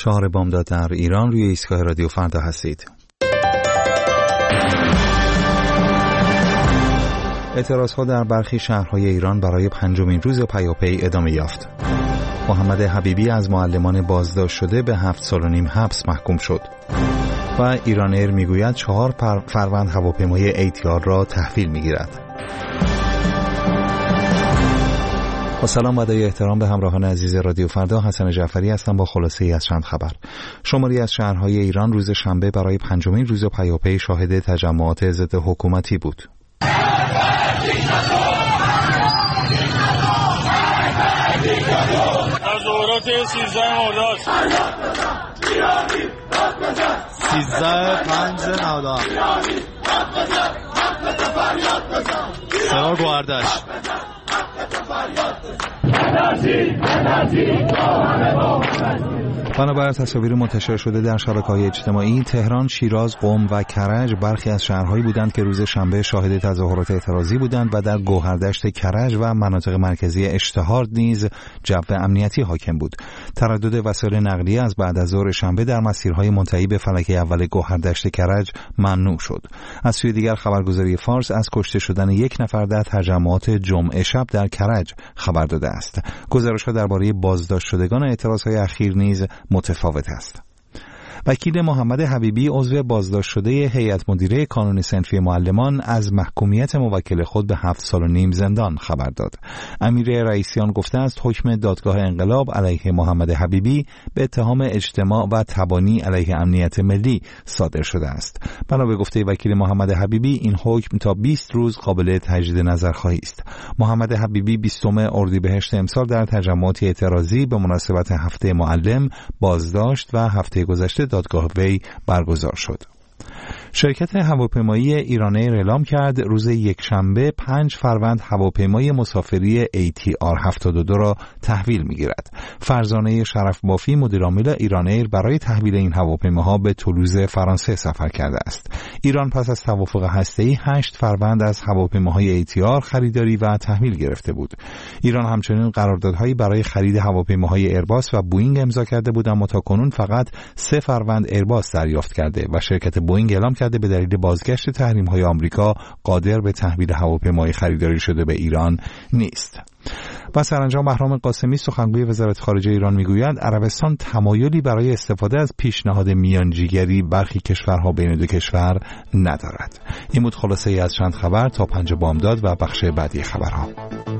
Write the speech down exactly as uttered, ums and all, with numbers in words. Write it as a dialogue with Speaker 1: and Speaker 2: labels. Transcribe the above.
Speaker 1: چهار بامداد در ایران، روی ایستگاه رادیو فردا هستید. اعتراضها در برخی شهرهای ایران برای پنجمین روز پیاپی ادامه یافت. محمد حبیبی از معلمان بازداشت شده به هفت سال و نیم حبس محکوم شد. و ایران ایر میگوید چهار فروند هواپیمای ای تی آر را تحویل میگیرد. با سلام و ادای احترام به همراهان عزیز رادیو فردا، حسن جعفری هستم با خلاصه ای از چند خبر. شماری از شهرهای ایران روز شنبه برای پنجمین روز پیاپی شاهد تجمعات ضد حکومتی بود.
Speaker 2: تظاهرات سیزده مرداد
Speaker 3: سیزده پنج نودا سرا گواردش
Speaker 1: بنابر تصاویر منتشر شده در شبکه‌های اجتماعی، تهران، شیراز، قم و کرج برخی از شهرهایی بودند که روز شنبه شاهد تظاهرات اعتراضی بودند و در گوهردشت کرج و مناطق مرکزی اشتهارد نیز جو امنیتی حاکم بود. تردد وسایل نقلیه از بعد از ظهر شنبه در مسیرهای منتهی به فلکه اول گوهردشت کرج ممنوع شد. از سوی دیگر خبرگزاری فارس از کشته شدن یک نفر در تجمعات جمعه شب در کرج خبر داده است. گزارش‌ها درباره بازداشت شدگان اعتراضهای اخیر نیز متفاوت است. وکیل محمد حبیبی، عضو بازداشت شده هیئت مدیره کانون صنفی معلمان، از محکومیت موکل خود به هفت سال و نیم زندان خبر داد. امیر رئیسیان گفته است حکم دادگاه انقلاب علیه محمد حبیبی به اتهام اجتماع و تبانی علیه امنیت ملی صادر شده است. بنا به گفته وکیل محمد حبیبی، این حکم تا بیست روز قابل تجدید نظر خواهی است. محمد حبیبی بیستم اردیبهشت امسال در تجمعات اعتراضی به مناسبت هفته معلم بازداشت و هفته گذشته دادگاه وی برگزار شد. شرکت هواپیمایی ایران ایر اعلام کرد روز یکشنبه پنج فروند هواپیمای مسافری ای تی آر هفتاد و دو را تحویل می‌گیرد. فرزانه شرف بافی، مدیرعامل ایران ایر، برای تحویل این هواپیماها به تولوز فرانسه سفر کرده است. ایران پس از توافق هسته‌ای هشت فروند از هواپیماهای ای تی آر خریداری و تحویل گرفته بود. ایران همچنین قراردادهایی برای خرید هواپیماهای ایرباس و بوئینگ امضا کرده بود، اما تاکنون فقط سه فروند ایرباس دریافت کرده و شرکت بوئینگ اعلام کرده به دلیل بازگشت تحریم‌های آمریکا قادر به تحویل هواپیمای خریداری شده به ایران نیست. و سرانجام بهرام قاسمی، سخنگوی وزارت خارجه ایران، میگوید عربستان تمایلی برای استفاده از پیشنهاد میانجیگری برخی کشورها بین دو کشور ندارد. این بود خلاصه ای از چند خبر تا پنج بامداد و بخش بعدی خبرها.